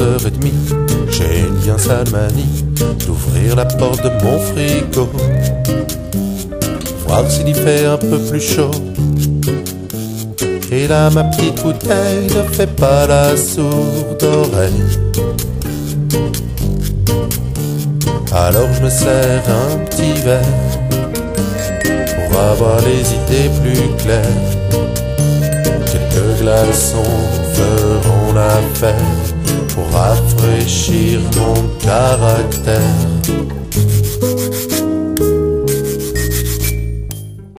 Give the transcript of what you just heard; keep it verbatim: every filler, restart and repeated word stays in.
heures trente, j'ai une bien sale manie d'ouvrir la porte de mon frigo, voir s'il y fait un peu plus chaud. Et là ma petite bouteille ne fait pas la sourde oreille. Alors je me sers un petit verre pour avoir les idées plus claires. Quelques glaçons feront l'affaire pour rafraîchir mon caractère.